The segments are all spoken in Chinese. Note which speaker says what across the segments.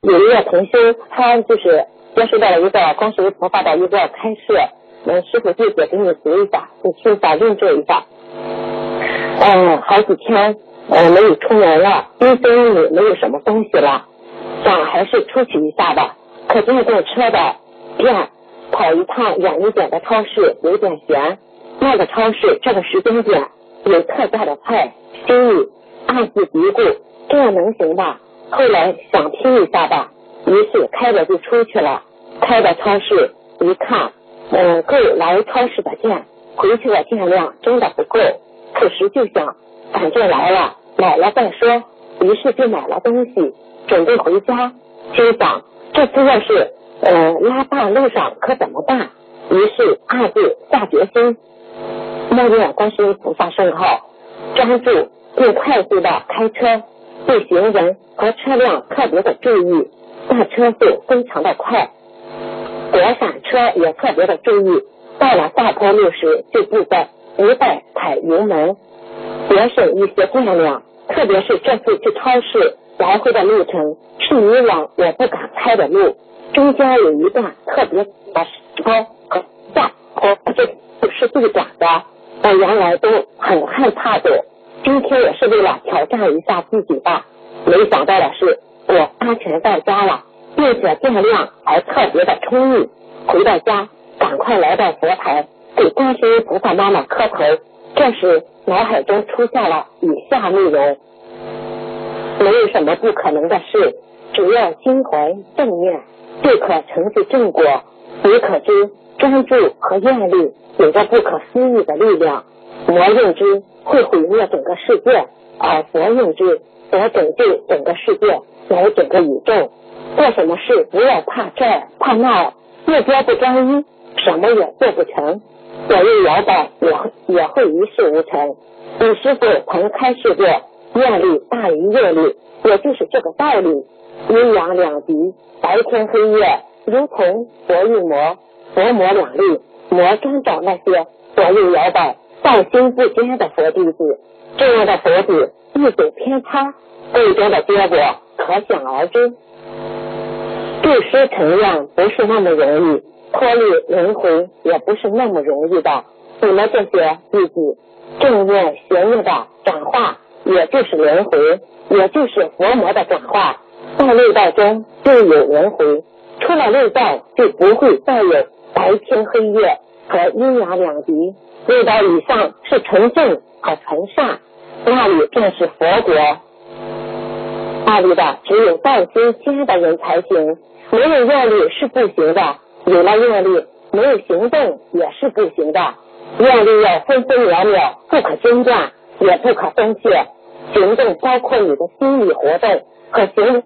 Speaker 1: 有一个同修，他就是接触到了一个观世音菩萨的一个开示，师傅弟子给你读一下，你听一下认证一下。好几天没有出门了，冰箱里没有什么东西了，想还是出去一下吧。可电动车的店跑一趟远一点的超市有点闲，那个超市这个时间点有特价的菜，心里暗自嘀咕，这样能行吧？后来想拼一下吧，于是开着就出去了。开到超市一看，够来超市的店，回去的店量真的不够。可是就想反正来了，买了再说，于是就买了东西，准备回家。心想这次要是拉大路上可怎么办？于是暗自下决心，默念观世音菩萨圣号，专注并快速的开车，对行人和车辆特别的注意，但车速非常的快，国产车也特别的注意。到了下坡路时就不再踩油门，节省一些电量。特别是这次去超市来回的路程是以往我不敢开的路，中间有一段特别的高和下坡，这是最短的。我原来都很害怕走，今天也是为了挑战一下自己吧。没想到的是我安全到家了，并且电量还特别的充裕。回到家赶快来到佛台给观世音菩萨妈妈磕头。这时脑海中出现了以下内容：没有什么不可能的事，只要心怀正念就可成就正果。你可知专注和愿力有着不可思议的力量，魔用之会毁灭整个世界，而佛用之则拯救整个世界乃整个宇宙。做什么事不要怕这怕那，目标不专一，什么也做不成，左右摇摆也会一事无成。李师傅曾开示过，愿力大于业力，也就是这个道理。阴阳两极，白天黑夜，如同佛与魔，佛魔两立，魔专找那些左右摇摆道心不坚的佛弟子。这样的佛子一走偏差，最终的结果可想而知。布施成愿不是那么容易，脱离轮回也不是那么容易的。你们这些弟子正念邪念的转化，也就是轮回，也就是佛魔的转化。在六道中就有轮回，出了六道就不会再有白天黑夜和阴阳两极。六道以上是纯正和纯善，那里正是佛国。那里的只有道心坚的人才行，没有愿力是不行的，有了愿力没有行动也是不行的。愿力要分分秒秒，不可间断，也不可松懈。行动包括你的心理活动和行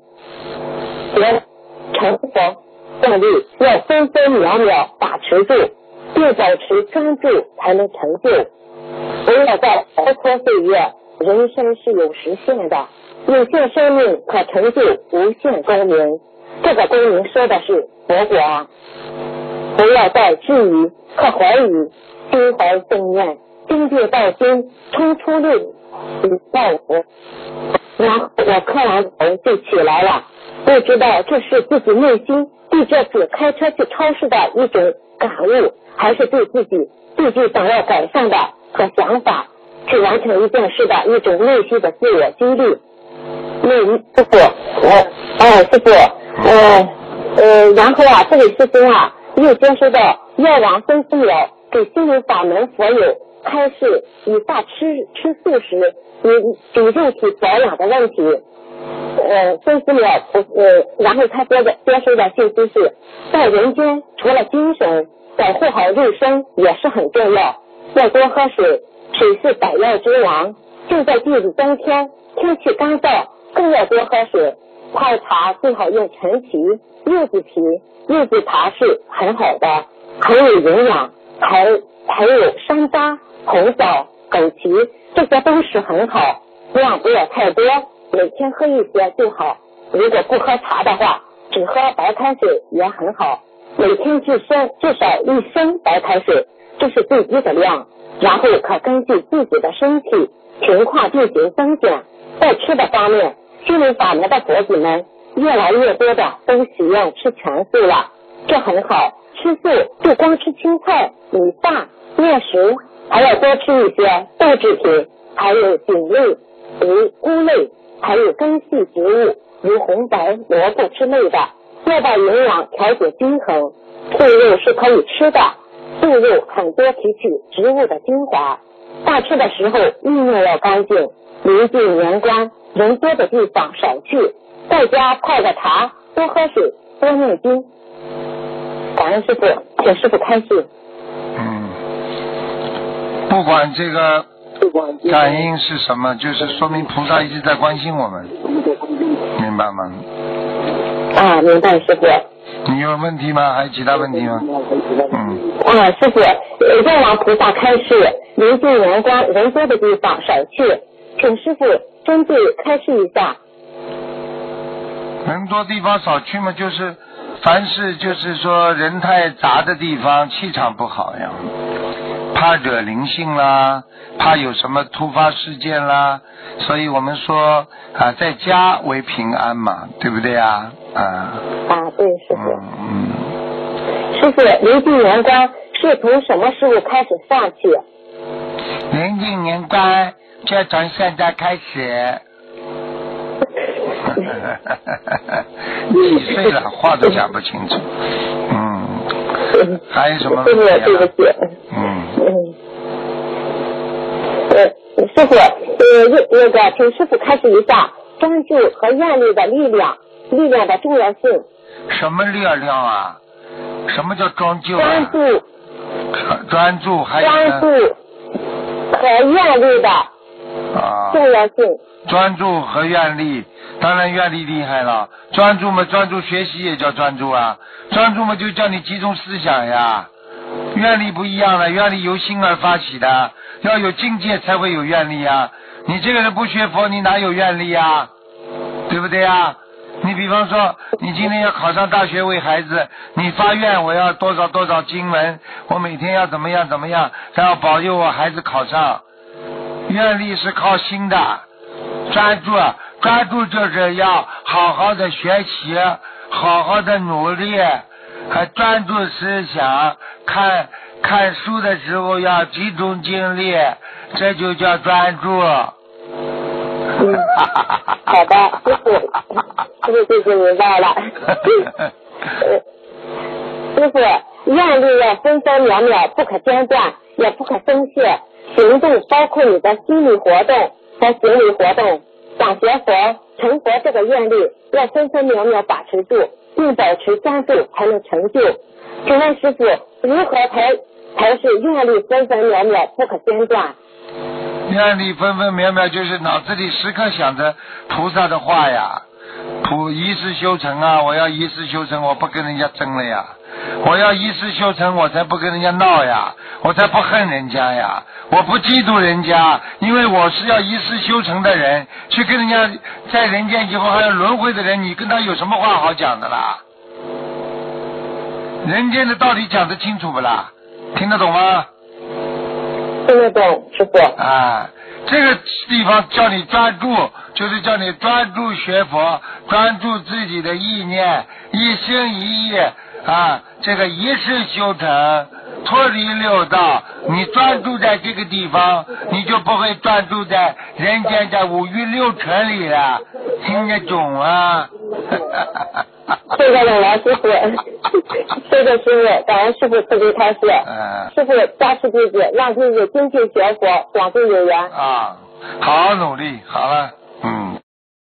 Speaker 1: 成佛。愿力要分分秒秒把持住，并保持专注才能成就。不要在活脱岁月，人生是有时限的，有限生命可成就无限功名。这个功名说的是佛国啊！不要再质疑和怀疑，心怀正念，精进道心，冲出六道佛。然后我磕完头就起来了，不知道这是自己内心对这次开车去超市的一种感悟，还是对自己最近想要改善的和想法去完成一件事的一种内心的自我激励。师傅，师傅，然后这位师兄又接收到药王孙思邈给心灵法门佛友开示以下吃素时给肉体保养的问题。孙思邈然后他接收的信息是，在人间除了精神，保护好肉身也是很重要，要多喝水，水是百药之王。就在季节冬天，天气干燥，更要多喝水。泡茶最好用陈皮、柚子皮，柚子茶是很好的，很有营养，还有山楂、红枣、枸杞，这些都是很好，量不要太多，每天喝一些就好。如果不喝茶的话，只喝白开水也很好，每天至少1升白开水，这是最低的量，然后可根据自己的身体情况进行增减。在吃的方面，心灵法门的佛子们越来越多的都喜欢吃全素了，这很好。吃素不光吃青菜、米饭、面食，还要多吃一些豆制品，还有菌类、如菇类，还有根系植物，如红白萝卜之类的，要把营养调节均衡。素肉是可以吃的，素肉很多提取植物的精华，大吃的时候意念要干净，临近年关，人多的地方少去，在家泡个茶，多喝水，多念经。感恩师父，请师父开示。
Speaker 2: 不管这个感应是什么，就是说明菩萨一直在关心我们，明白吗？
Speaker 1: 啊，明白师父。
Speaker 2: 你有问题吗？还有其他问题吗？
Speaker 1: 师父，愿往菩萨开示，临近年关，人多的地方少去，请师父针对开示一下。
Speaker 2: 人多地方少去嘛，就是凡是就是说人太杂的地方，气场不好呀，怕惹灵性啦，怕有什么突发事件啦，所以我们说啊，在家为平安嘛，对不对啊？
Speaker 1: 对，师父。师父，临近年关是从什么时候开始算起？
Speaker 2: 临近年关就从现在开始。几岁了，话都讲不清楚。还有什么问题啊？
Speaker 1: 对不起。师父，那个，请师父开始一下专注和愿力的力量的重要性。
Speaker 2: 什么力量啊？什么叫专注啊？专注还有
Speaker 1: 专注和愿力的重要性。
Speaker 2: 专注和愿力，当然愿力厉害了。专注嘛，专注学习也叫专注啊。专注嘛，就叫你集中思想呀。愿力不一样了，愿力由心而发起的，要有境界才会有愿力啊。你这个人不学佛，你哪有愿力啊？对不对啊？你比方说，你今天要考上大学为孩子，你发愿我要多少多少经文，我每天要怎么样怎么样，然后保佑我孩子考上。愿力是靠心的，专注就是要好好的学习，好好的努力，还专注思想，看书的时候要集中精力，这就叫专注。
Speaker 1: 好的，师父明白了。师父，愿力要分分秒秒不可间断，也不可松懈。行动包括你的心理活动和行为活动。想学佛成佛，这个愿力要分分秒秒把持住，并保持专注才能成就。请问师父，如何才是愿力分分秒秒不可间断？
Speaker 2: 愿力分分秒秒就是脑子里时刻想着菩萨的话呀，一世修成啊，我要一世修成，我不跟人家争了呀，我要一世修成，我才不跟人家闹呀，我才不恨人家呀，我不嫉妒人家，因为我是要一世修成的人，去跟人家在人间以后还有轮回的人，你跟他有什么话好讲的啦？人间的道理讲得清楚不啦？听得懂吗？
Speaker 1: 听得懂，师父。
Speaker 2: 这个地方叫你专注，就是叫你专注学佛，专注自己的意念，一心一意这个一世修成，脱离六道。你专注在这个地方，你就不会专注在人间的五欲六尘里了，听得懂啊？
Speaker 1: 这个懂了，师父。这个师父，感恩师父慈悲开示。师父加持弟子，让弟子精进学佛，广度有缘。
Speaker 2: 好好努力，好了。